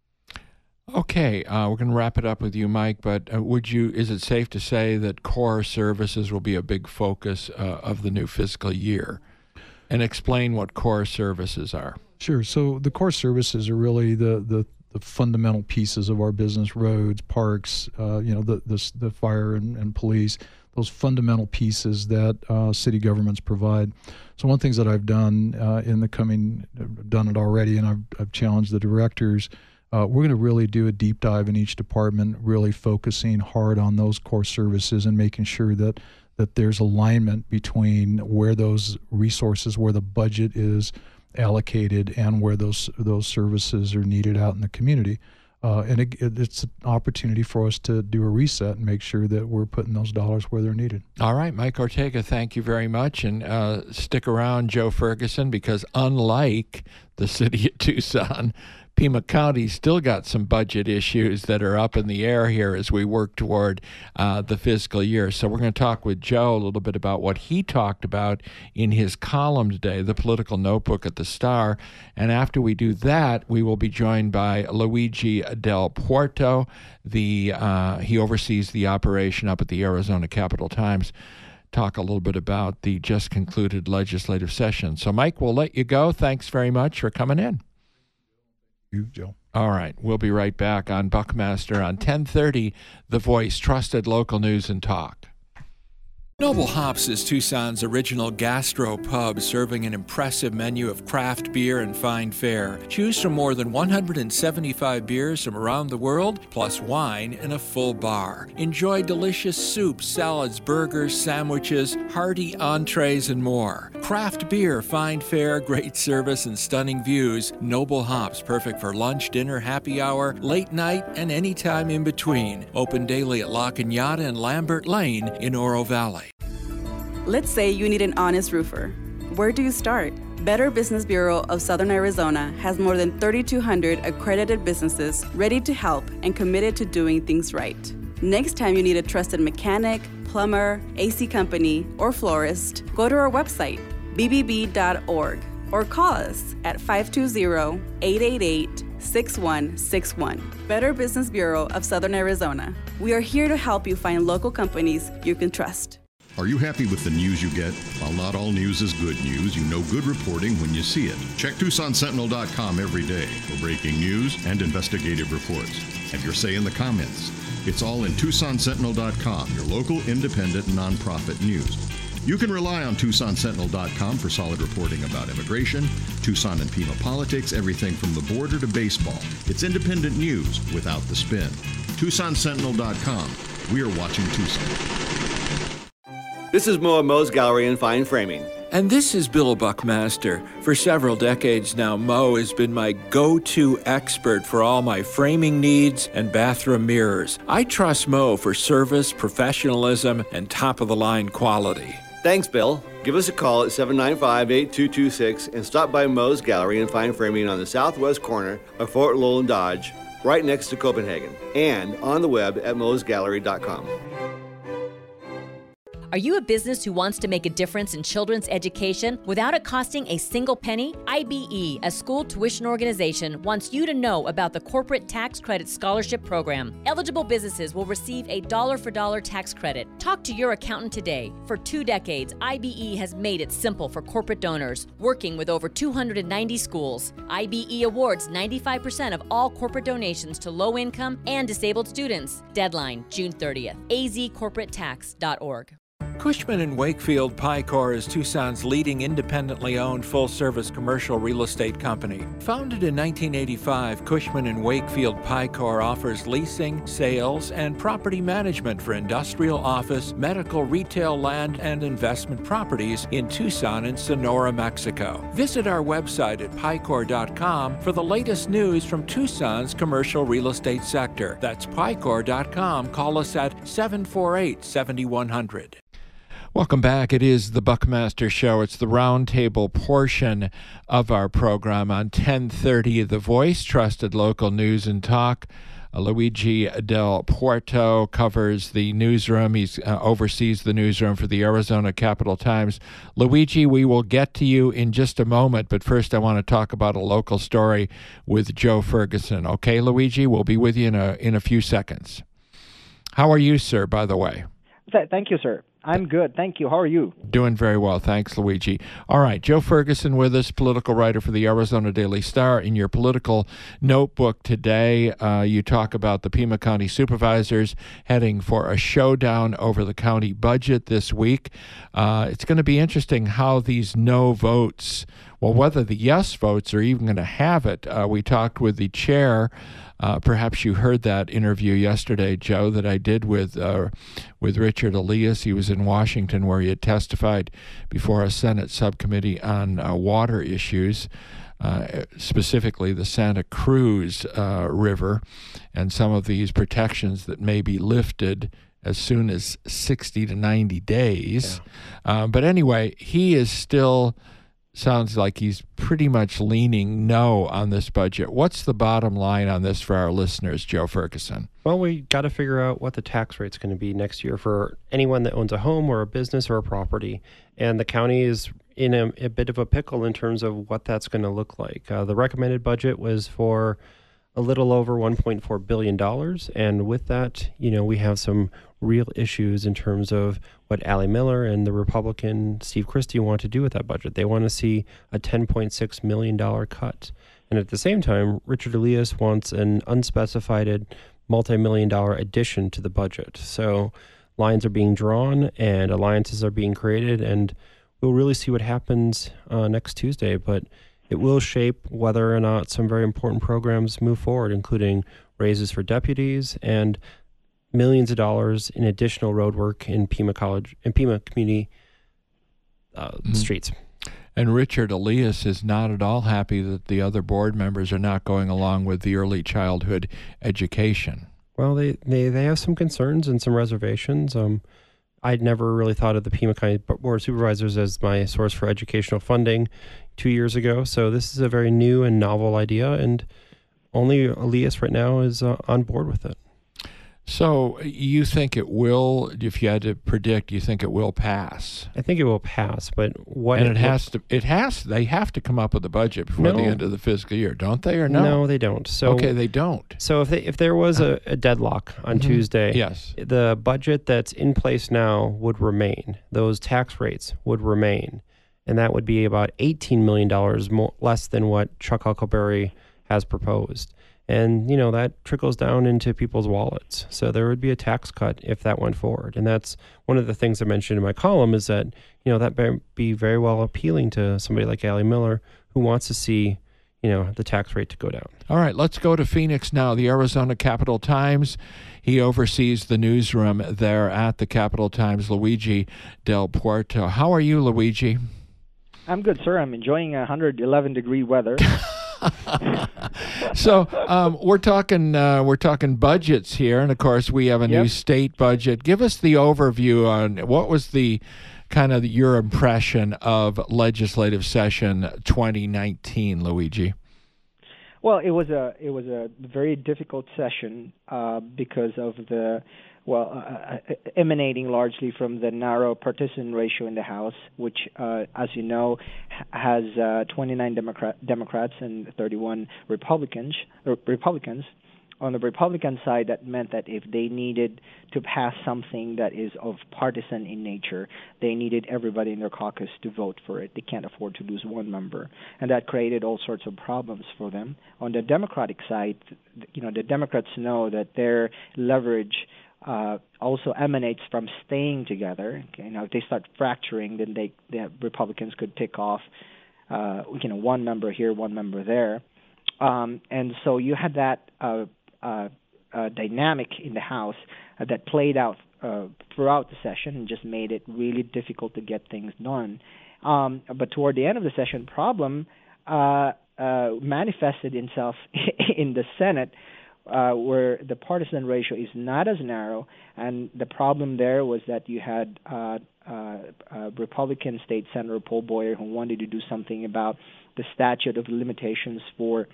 Okay, uh, we're going to wrap it up with you, Mike, but uh, would you, is it safe to say that Corps services will be a big focus uh, of the new fiscal year? And explain what Corps services are. Sure. So the Corps services are really the, the the fundamental pieces of our business: roads, parks, uh, you know, the, the the fire and, and police, those fundamental pieces that uh, city governments provide. So one of the things that I've done uh, in the coming, I've done it already, and I've, I've challenged the directors, uh, we're going to really do a deep dive in each department, really focusing hard on those core services and making sure that that there's alignment between where those resources, where the budget is allocated, and where those those services are needed out in the community. Uh, and it, it, it's an opportunity for us to do a reset and make sure that we're putting those dollars where they're needed. All right, Mike Ortega, thank you very much. And uh, stick around, Joe Ferguson, because unlike the city of Tucson, Pima County's still got some budget issues that are up in the air here as we work toward uh, the fiscal year. So we're going to talk with Joe a little bit about what he talked about in his column today, the Political Notebook at the Star. And after we do that, we will be joined by Luigi Del Puerto. The uh, he oversees the operation up at the Arizona Capitol Times. Talk a little bit about the just concluded legislative session. So, Mike, we'll let you go. Thanks very much for coming in. You, Joe. All right. We'll be right back on Buckmaster on ten thirty, The Voice, trusted local news and talk. Noble Hops is Tucson's original gastro pub, serving an impressive menu of craft beer and fine fare. Choose from more than one hundred seventy-five beers from around the world, plus wine and a full bar. Enjoy delicious soups, salads, burgers, sandwiches, hearty entrees, and more. Craft beer, fine fare, great service, and stunning views. Noble Hops, perfect for lunch, dinner, happy hour, late night, and any time in between. Open daily at La Cañada and Lambert Lane in Oro Valley. Let's say you need an honest roofer. Where do you start? Better Business Bureau of Southern Arizona has more than thirty-two hundred accredited businesses ready to help and committed to doing things right. Next time you need a trusted mechanic, plumber, A C company, or florist, go to our website, b b b dot org, or call us at five two zero, eight eight eight, six one six one. Better Business Bureau of Southern Arizona. We are here to help you find local companies you can trust. Are you happy with the news you get? While not all news is good news, you know good reporting when you see it. Check Tucson Sentinel dot com every day for breaking news and investigative reports. Have your say in the comments. It's all in Tucson Sentinel dot com, your local independent nonprofit news. You can rely on Tucson Sentinel dot com for solid reporting about immigration, Tucson and Pima politics, everything from the border to baseball. It's independent news without the spin. Tucson Sentinel dot com. We are watching Tucson. This is Mo at Mo's Gallery and Fine Framing. And this is Bill Buckmaster. For several decades now, Mo has been my go-to expert for all my framing needs and bathroom mirrors. I trust Mo for service, professionalism, and top-of-the-line quality. Thanks, Bill. Give us a call at seven nine five, eight two two six and stop by Mo's Gallery and Fine Framing on the southwest corner of Fort Lowell and Dodge, right next to Copenhagen, and on the web at mos gallery dot com. Are you a business who wants to make a difference in children's education without it costing a single penny? I B E, a school tuition organization, wants you to know about the Corporate Tax Credit Scholarship Program. Eligible businesses will receive a dollar-for-dollar tax credit. Talk to your accountant today. For two decades, I B E has made it simple for corporate donors, working with over two hundred ninety schools. I B E awards ninety-five percent of all corporate donations to low-income and disabled students. Deadline, June thirtieth. a z corporate tax dot org. Cushman and Wakefield Picor is Tucson's leading independently owned full-service commercial real estate company. Founded in nineteen eighty-five, Cushman and Wakefield Picor offers leasing, sales, and property management for industrial, office, medical, retail, land, and investment properties in Tucson and Sonora, Mexico. Visit our website at picor dot com for the latest news from Tucson's commercial real estate sector. That's picor dot com. Call us at seven four eight, seven one zero zero. Welcome back. It is the Buckmaster Show. It's the roundtable portion of our program on ten thirty. The Voice, trusted local news and talk. Uh, Luigi Del Porto covers the newsroom. He uh, oversees the newsroom for the Arizona Capital Times. Luigi, we will get to you in just a moment, but first I want to talk about a local story with Joe Ferguson. Okay, Luigi, we'll be with you in a, in a few seconds. How are you, sir, by the way? Th- thank you, sir. I'm good. Thank you. How are you? Doing very well. Thanks, Luigi. All right. Joe Ferguson with us, political writer for the Arizona Daily Star. In your political notebook today, uh, you talk about the Pima County supervisors heading for a showdown over the county budget this week. Uh, it's going to be interesting how these no votes, well, whether the yes votes are even going to have it. Uh, we talked with the chair. Uh, perhaps you heard that interview yesterday, Joe, that I did with uh, with Richard Elias. He was in Washington where he had testified before a Senate subcommittee on uh, water issues, uh, specifically the Santa Cruz uh, River and some of these protections that may be lifted as soon as sixty to ninety days. Yeah. Uh, but anyway, he is still... sounds like he's pretty much leaning no on this budget. What's the bottom line on this for our listeners, Joe Ferguson? Well, we got to figure out what the tax rate's going to be next year for anyone that owns a home or a business or a property. And the county is in a, a bit of a pickle in terms of what that's going to look like. Uh, the recommended budget was for a little over one point four billion dollars. And with that, you know, we have some real issues in terms of what Allie Miller and the Republican Steve Christie want to do with that budget. They want to see a ten point six million dollars cut. And at the same time, Richard Elias wants an unspecified multi-million dollar addition to the budget. So lines are being drawn and alliances are being created, and we'll really see what happens uh, next Tuesday. But it will shape whether or not some very important programs move forward, including raises for deputies and millions of dollars in additional road work in Pima College and Pima community uh, mm-hmm. streets. And Richard Elias is not at all happy that the other board members are not going along with the early childhood education. Well, they, they, they have some concerns and some reservations. Um, I'd never really thought of the Pima County Board of Supervisors as my source for educational funding two years ago. So this is a very new and novel idea, and only Elias right now is uh, on board with it. So you think it will, if you had to predict, you think it will pass? I think it will pass, but what... And it, it has to, it has, they have to come up with a budget before no. the end of the fiscal year, don't they, or no? No, they don't. So Okay, they don't. So if they, if there was a, a deadlock on mm-hmm. Tuesday, yes. the budget that's in place now would remain. Those tax rates would remain. And that would be about eighteen million dollars more, less than what Chuck Huckleberry has proposed. And, you know, that trickles down into people's wallets. So there would be a tax cut if that went forward. And that's one of the things I mentioned in my column is that, you know, that may be very well appealing to somebody like Allie Miller who wants to see, you know, the tax rate to go down. All right, let's go to Phoenix now, the Arizona Capital Times. He oversees the newsroom there at the Capital Times, Luigi Del Puerto. How are you, Luigi? I'm good, sir. I'm enjoying one hundred eleven degree weather. So um, we're talking uh, we're talking budgets here, and of course we have a yep. new state budget. Give us the overview on what was the kind of your impression of legislative session twenty nineteen, Luigi. Well, it was a it was a very difficult session uh, because of the well uh, emanating largely from the narrow partisan ratio in the House, which, uh, as you know, has uh, twenty-nine Democrat, Democrats and thirty-one Republicans. Or Republicans. On the Republican side, that meant that if they needed to pass something that is of partisan in nature, they needed everybody in their caucus to vote for it. They can't afford to lose one member. And that created all sorts of problems for them. On the Democratic side, you know, the Democrats know that their leverage uh, also emanates from staying together. You know, if they start fracturing, then they, the Republicans could pick off, uh, you know, one member here, one member there. Um, and so you had that uh, Uh, uh, dynamic in the House uh, that played out uh, throughout the session and just made it really difficult to get things done. Um, but toward the end of the session, problem uh, uh, manifested itself in the Senate, uh, where the partisan ratio is not as narrow, and the problem there was that you had uh, uh, uh, Republican State Senator Paul Boyer who wanted to do something about the statute of limitations for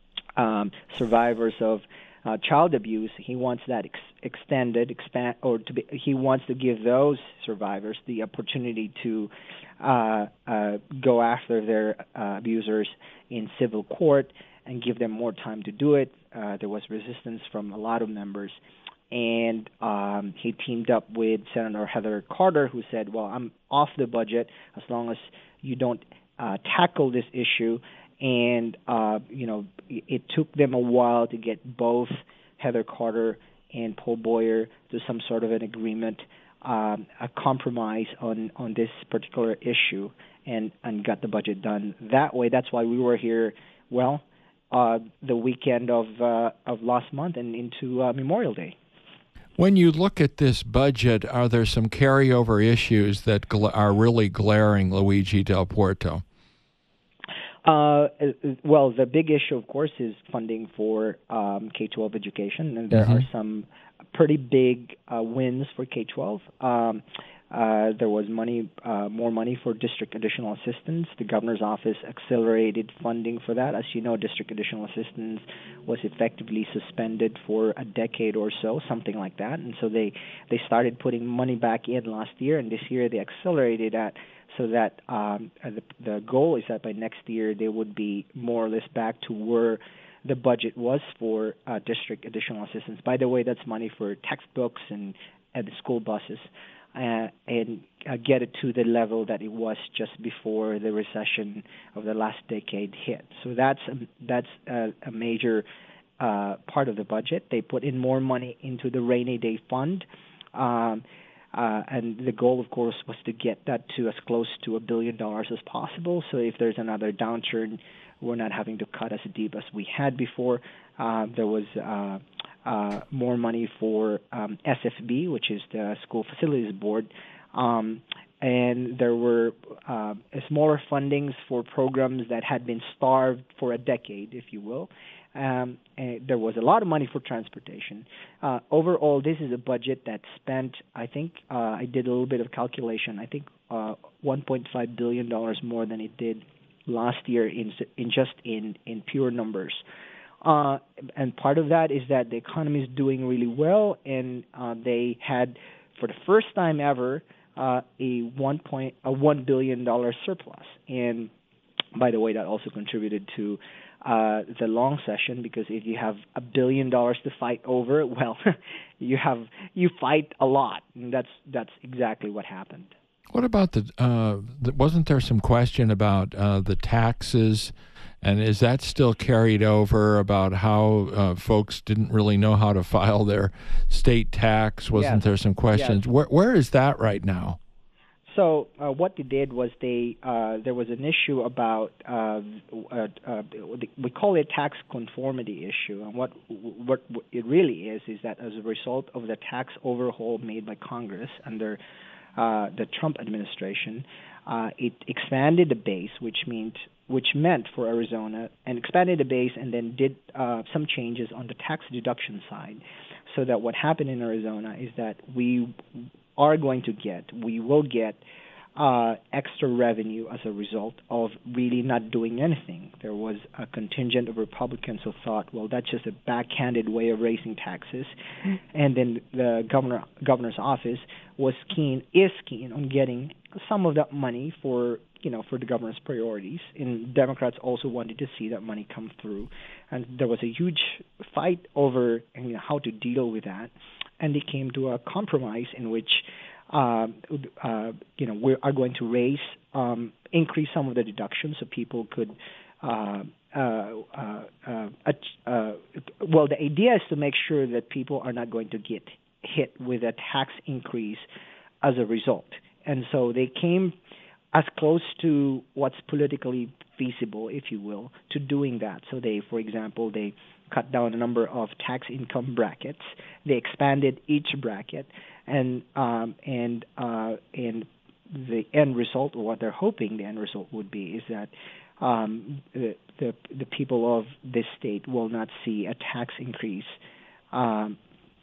um, survivors of Uh, child abuse. He wants that ex- extended, expand, or to be. He wants to give those survivors the opportunity to uh, uh, go after their uh, abusers in civil court and give them more time to do it. Uh, there was resistance from a lot of members, and um, he teamed up with Senator Heather Carter, who said, "Well, I'm off the budget as long as you don't uh, tackle this issue." And, uh, you know, it took them a while to get both Heather Carter and Paul Boyer to some sort of an agreement, um, a compromise on, on this particular issue, and, and got the budget done that way. That's why we were here, well, uh, the weekend of, uh, of last month and into uh, Memorial Day. When you look at this budget, are there some carryover issues that gl- are really glaring, Luigi Del Puerto? Uh, well, the big issue, of course, is funding for um, K twelve education, and there mm-hmm. are some pretty big uh, wins for K twelve. Um, uh, there was money, uh, more money for district additional assistance. The governor's office accelerated funding for that. As you know, district additional assistance was effectively suspended for a decade or so, something like that. And so they, they started putting money back in last year, and this year they accelerated that. So that um, the, the goal is that by next year they would be more or less back to where the budget was for uh, district additional assistance. By the way, that's money for textbooks and, and the school buses, uh, and uh, get it to the level that it was just before the recession of the last decade hit. So that's a, that's a, a major uh, part of the budget. They put in more money into the rainy day fund. Um, Uh, and the goal, of course, was to get that to as close to a billion dollars as possible. So if there's another downturn, we're not having to cut as deep as we had before. Uh, there was uh, uh, more money for um, S F B, which is the School Facilities Board, um, and there were uh, smaller fundings for programs that had been starved for a decade, if you will. Um, and there was a lot of money for transportation. Uh, overall, this is a budget that spent, I think, uh, I did a little bit of calculation, I think uh, one point five billion dollars more than it did last year in, in just in, in pure numbers. Uh, and part of that is that the economy is doing really well, and uh, they had, for the first time ever, uh, a one point a one billion dollar surplus. And by the way, that also contributed to uh, the long session, because if you have a billion dollars to fight over, well, you have you fight a lot, and that's that's exactly what happened. What about the? Uh, the wasn't there some question about uh, the taxes? And is that still carried over about how uh, folks didn't really know how to file their state tax? Wasn't yes. there some questions? Yes. Where Where is that right now? So uh, what they did was they uh, there was an issue about uh, uh, uh, we call it tax conformity issue, and what what it really is is that as a result of the tax overhaul made by Congress under uh, the Trump administration, uh, it expanded the base, which meant which meant for Arizona, and expanded the base, and then did uh, some changes on the tax deduction side, so that what happened in Arizona is that we are going to get, we will get uh, extra revenue as a result of really not doing anything. There was a contingent of Republicans who thought, well, that's just a backhanded way of raising taxes, and then the governor governor's office was keen, is keen on getting some of that money for, you know, for the governor's priorities. And Democrats also wanted to see that money come through, and there was a huge fight over, you know, how to deal with that. And they came to a compromise in which, uh, uh, you know, we are going to raise, um, increase some of the deductions so people could, uh, uh, uh, uh, uh, well, the idea is to make sure that people are not going to get hit with a tax increase as a result. And so they came as close to what's politically feasible, if you will, to doing that. So they, for example, they cut down a number of tax income brackets. They expanded each bracket, and um, and uh, and the end result, or what they're hoping the end result would be, is that um, the, the the people of this state will not see a tax increase, um,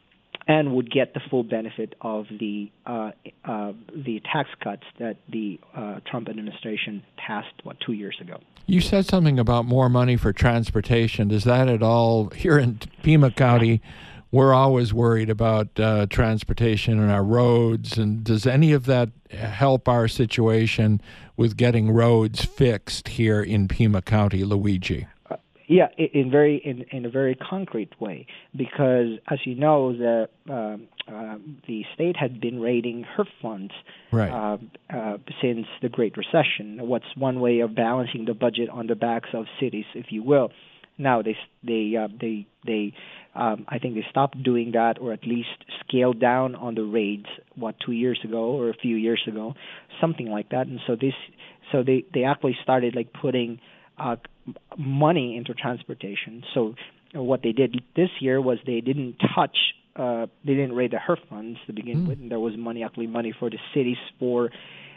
and would get the full benefit of the uh, uh, the tax cuts that the uh, Trump administration passed, what, two years ago. You said something about more money for transportation. Does that at all, here in Pima County, we're always worried about uh, transportation and our roads, and does any of that help our situation with getting roads fixed here in Pima County, Luigi? Uh, yeah, in very in, in a very concrete way, because as you know, the uh, uh, the state had been raiding H E R F funds right. uh, uh, since the Great Recession. What's one way of balancing the budget on the backs of cities, if you will. Now they they uh, they they um, I think they stopped doing that, or at least scaled down on the raids. What, two years ago or a few years ago, something like that. And so this so they, they actually started like putting uh, money into transportation. So what they did this year was they didn't touch. Uh, they didn't raid the H E R F funds to begin mm. with, and there was money, actually money for the cities for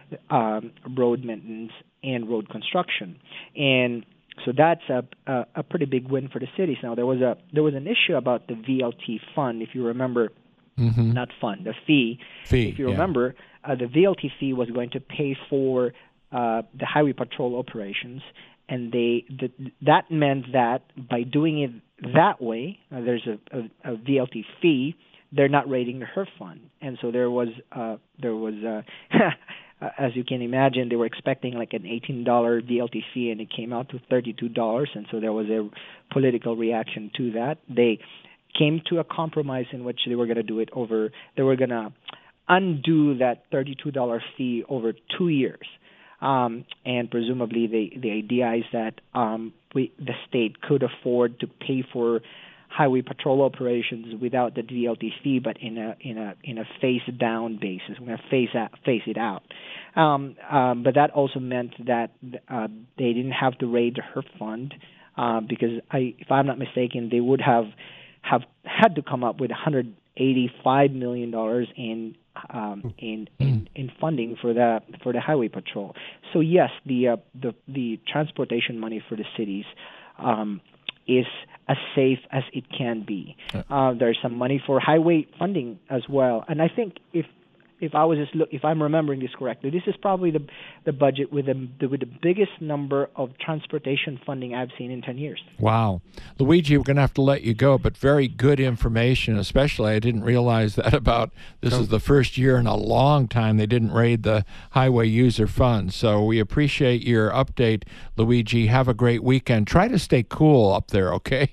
um, road maintenance and road construction, and so that's a, a a pretty big win for the cities. Now there was a there was an issue about the V L T fund, if you remember, mm-hmm. not fund, the fee. Fee. If you yeah. remember, uh, the V L T fee was going to pay for uh, the highway patrol operations, and they the, that meant that by doing it that way, uh, there's a, a, a V L T fee. They're not raiding the H E R F fund, and so there was uh, there was uh, as you can imagine, they were expecting like an eighteen dollar V L T fee, and it came out to thirty-two dollars, and so there was a political reaction to that. They came to a compromise in which they were going to do it over. They were going to undo that thirty-two dollar fee over two years. Um, and presumably the, the idea is that um, we, the state could afford to pay for highway patrol operations without the D O T fee, but in a in a in a phase down basis. We're going to phase out, phase it out. Um, um, but that also meant that uh, they didn't have to raid the HERF fund uh, because, I, if I'm not mistaken, they would have have had to come up with one hundred eighty-five million dollars in um, in, in in funding for the for the highway patrol. So yes, the uh, the the transportation money for the cities um, is as safe as it can be. Uh, there's some money for highway funding as well, and I think if if I was just look, if I'm remembering this correctly, this is probably the the budget with the, the with the biggest number of transportation funding I've seen in ten years. Wow. Luigi, we're going to have to let you go, but very good information, especially I didn't realize that about this is the first year in a long time they didn't raid the highway user fund. So we appreciate your update, Luigi. Have a great weekend. Try to stay cool up there, okay?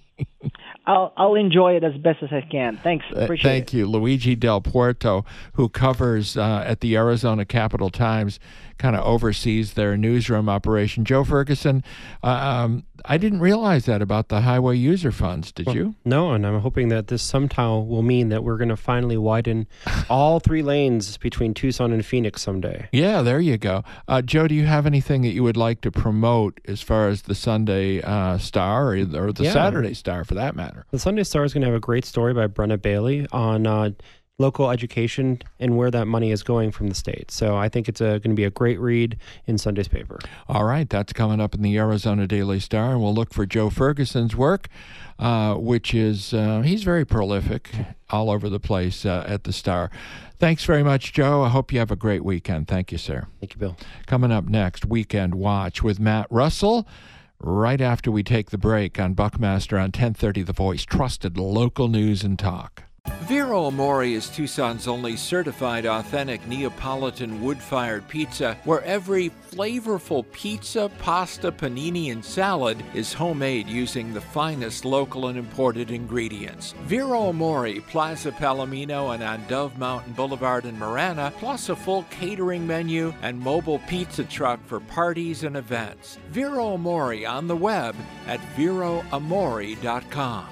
I'll I'll enjoy it as best as I can. Thanks. Appreciate uh, thank it. you. Luigi Del Puerto, who covers uh, at the Arizona Capital Times, kind of oversees their newsroom operation. Joe Ferguson, uh, um, I didn't realize that about the highway user funds. Did well, you? No, and I'm hoping that this somehow will mean that we're going to finally widen all three lanes between Tucson and Phoenix someday. Yeah, there you go. Uh, Joe, do you have anything that you would like to promote as far as the Sunday uh, Star or, or the Yeah. Saturday Star for that matter? The Sunday Star is going to have a great story by Brenna Bailey on uh, local education and where that money is going from the state. So I think it's going to be a great read in Sunday's paper. All right, that's coming up in the Arizona Daily Star, and we'll look for Joe Ferguson's work, uh, which is, uh, he's very prolific all over the place uh, at the Star. Thanks very much, Joe. I hope you have a great weekend. Thank you, sir. Thank you, Bill. Coming up next, Weekend Watch with Matt Russell, right after we take the break on Buckmaster on ten thirty The Voice, trusted local news and talk. Vero Amore is Tucson's only certified authentic Neapolitan wood-fired pizza, where every flavorful pizza, pasta, panini, and salad is homemade using the finest local and imported ingredients. Vero Amore, Plaza Palomino, and on Dove Mountain Boulevard in Marana, plus a full catering menu and mobile pizza truck for parties and events. Vero Amore on the web at vero amore dot com.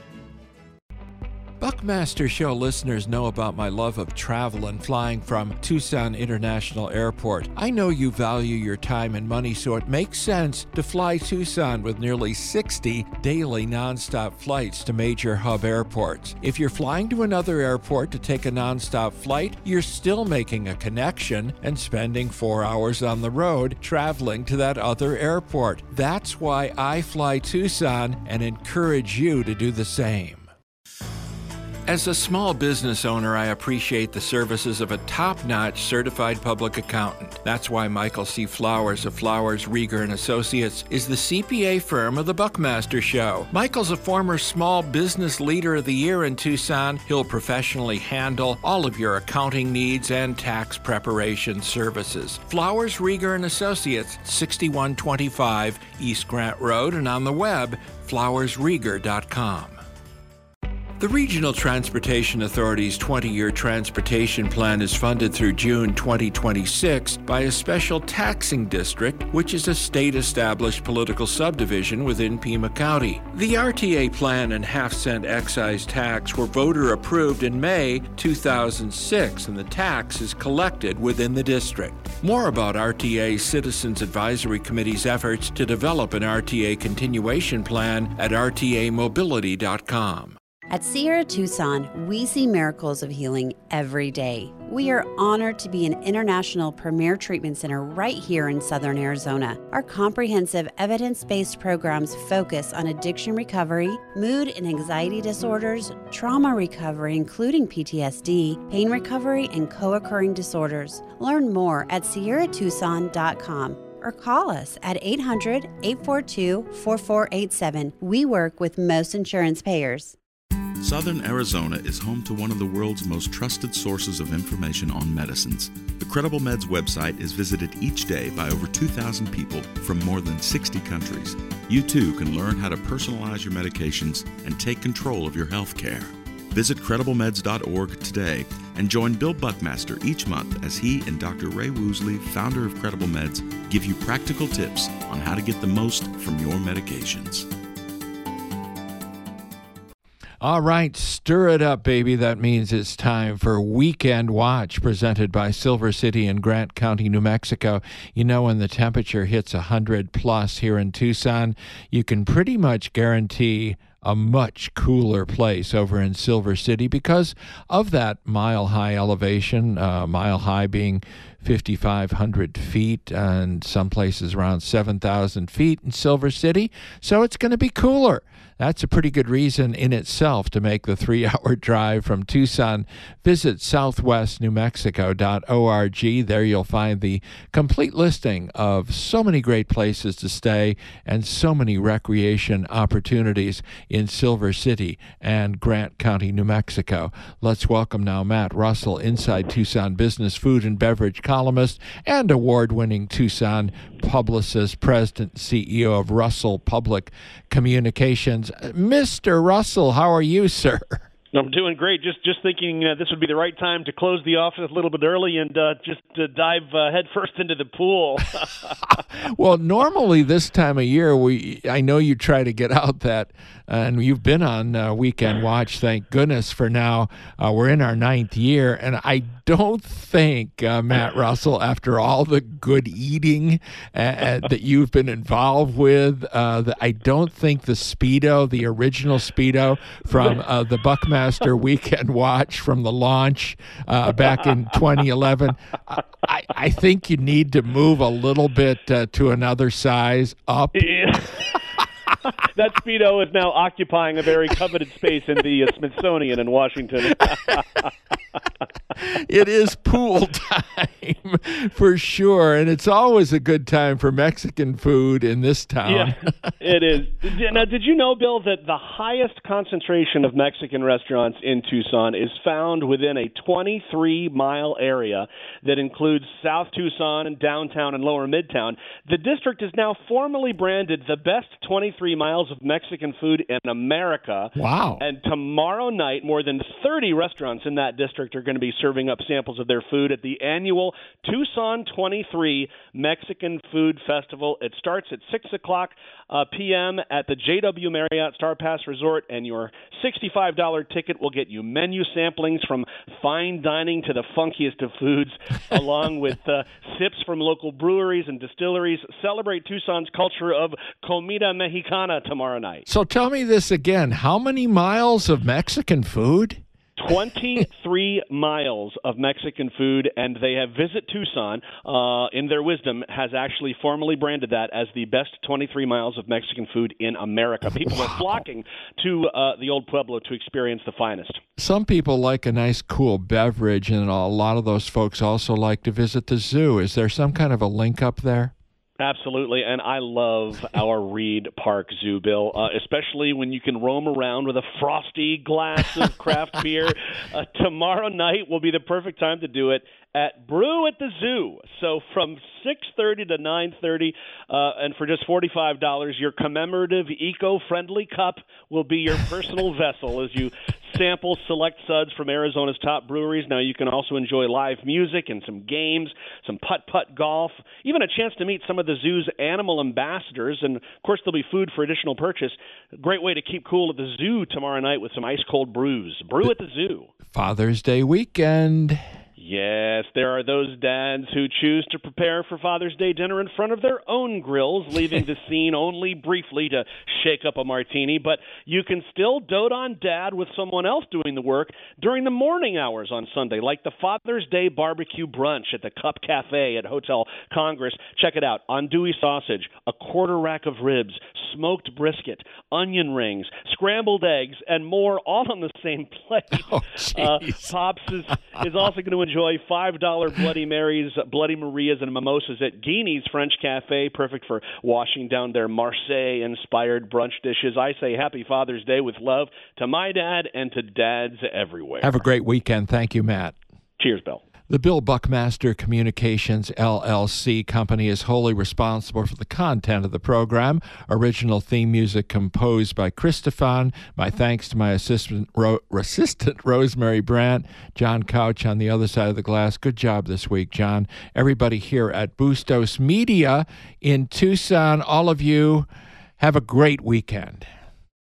Buckmaster Show listeners know about my love of travel and flying from Tucson International Airport. I know you value your time and money, so it makes sense to fly Tucson with nearly sixty daily nonstop flights to major hub airports. If you're flying to another airport to take a nonstop flight, you're still making a connection and spending four hours on the road traveling to that other airport. That's why I fly Tucson and encourage you to do the same. As a small business owner, I appreciate the services of a top-notch certified public accountant. That's why Michael C. Flowers of Flowers, Rieger and Associates is the C P A firm of the Buckmaster Show. Michael's a former Small Business Leader of the Year in Tucson. He'll professionally handle all of your accounting needs and tax preparation services. Flowers, Rieger and Associates, sixty-one twenty-five East Grant Road, and on the web, flowers rieger dot com. The Regional Transportation Authority's twenty-year transportation plan is funded through June twenty twenty-six by a special taxing district, which is a state-established political subdivision within Pima County. The R T A plan and half-cent excise tax were voter-approved in May two thousand six, and the tax is collected within the district. More about R T A Citizens Advisory Committee's efforts to develop an R T A continuation plan at r t a mobility dot com. At Sierra Tucson, we see miracles of healing every day. We are honored to be an international premier treatment center right here in Southern Arizona. Our comprehensive evidence-based programs focus on addiction recovery, mood and anxiety disorders, trauma recovery including P T S D, pain recovery, and co-occurring disorders. Learn more at sierra tucson dot com. Or call us at eight hundred, eight four two, four four eight seven. We work with most insurance payers. Southern Arizona is home to one of the world's most trusted sources of information on medicines. The Credible Meds website is visited each day by over two thousand people from more than sixty countries. You too can learn how to personalize your medications and take control of your health care. Visit credible meds dot org today and join Bill Buckmaster each month as he and Doctor Ray Woosley, founder of Credible Meds, give you practical tips on how to get the most from your medications. All right, stir it up, baby. That means it's time for Weekend Watch, presented by Silver City in Grant County, New Mexico. You know, when the temperature hits one hundred plus here in Tucson, you can pretty much guarantee a much cooler place over in Silver City because of that mile-high elevation, uh, mile-high being fifty-five hundred feet, and some places around seven thousand feet in Silver City. So it's going to be cooler. That's a pretty good reason in itself to make the three-hour drive from Tucson. Visit southwest new mexico dot org. There you'll find the complete listing of so many great places to stay and so many recreation opportunities in Silver City and Grant County, New Mexico. Let's welcome now Matt Russell, Inside Tucson Business, food and beverage columnist and award-winning Tucson publicist, president, C E O of Russell Public Communications. Mister Russell, how are you, sir? I'm doing great. Just just thinking uh, this would be the right time to close the office a little bit early and uh, just uh, dive uh, head first into the pool. Well, normally this time of year, we I know you try to get out that, uh, and you've been on uh, Weekend Watch, thank goodness, for now. Uh, we're in our ninth year, and I don't think, uh, Matt Russell, after all the good eating uh, that you've been involved with, uh, the, I don't think the Speedo, the original Speedo from uh, the Buckmaster Weekend Watch from the launch uh, back in twenty eleven, I, I think you need to move a little bit uh, to another size up. Yeah. That Speedo is now occupying a very coveted space in the uh, Smithsonian in Washington. It is pool time for sure, and it's always a good time for Mexican food in this town. Yeah, it is. Now, did you know, Bill, that the highest concentration of Mexican restaurants in Tucson is found within a twenty-three mile area that includes South Tucson and downtown and lower Midtown? The district is now formally branded the best twenty-three miles of Mexican food in America. Wow. And tomorrow night, more than thirty restaurants in that district are going to be serving up samples of their food at the annual Tucson twenty-three Mexican Food Festival. It starts at six o'clock uh, p m at the J W Marriott Star Pass Resort, and your sixty-five dollars ticket will get you menu samplings from fine dining to the funkiest of foods, along with uh, sips from local breweries and distilleries. Celebrate Tucson's culture of comida mexicana tomorrow night. So tell me this again. How many miles of Mexican food? twenty-three miles of Mexican food, and they have Visit Tucson, uh, in their wisdom, has actually formally branded that as the best twenty-three miles of Mexican food in America. People wow. are flocking to uh, the Old Pueblo to experience the finest. Some people like a nice cool beverage, and a lot of those folks also like to visit the zoo. Is there some kind of a link up there? Absolutely, and I love our Reed Park Zoo, Bill, uh, especially when you can roam around with a frosty glass of craft beer. Uh, tomorrow night will be the perfect time to do it at Brew at the Zoo. So from six thirty to nine thirty, uh, and for just forty-five dollars, your commemorative eco-friendly cup will be your personal vessel as you sample select suds from Arizona's top breweries. Now, you can also enjoy live music and some games, some putt-putt golf, even a chance to meet some of the zoo's animal ambassadors. And, of course, there'll be food for additional purchase. A great way to keep cool at the zoo tomorrow night with some ice-cold brews. Brew at the Zoo. Father's Day weekend. Yes, there are those dads who choose to prepare for Father's Day dinner in front of their own grills, leaving the scene only briefly to shake up a martini. But you can still dote on Dad with someone else doing the work during the morning hours on Sunday, like the Father's Day barbecue brunch at the Cup Cafe at Hotel Congress. Check it out. Andouille sausage, a quarter rack of ribs, smoked brisket, onion rings, scrambled eggs, and more, all on the same plate. Oh, uh, Pops is, is also going to enjoy five dollar Bloody Marys, Bloody Marias, and mimosas at Guinea's French Cafe, perfect for washing down their Marseille-inspired brunch dishes. I say happy Father's Day with love to my dad and to dads everywhere. Have a great weekend. Thank you, Matt. Cheers, Bill. The Bill Buckmaster Communications, L L C company is wholly responsible for the content of the program. Original theme music composed by Christophan. My thanks to my assistant, Ro- assistant Rosemary Brandt. John Couch on the other side of the glass. Good job this week, John. Everybody here at Bustos Media in Tucson, all of you, have a great weekend.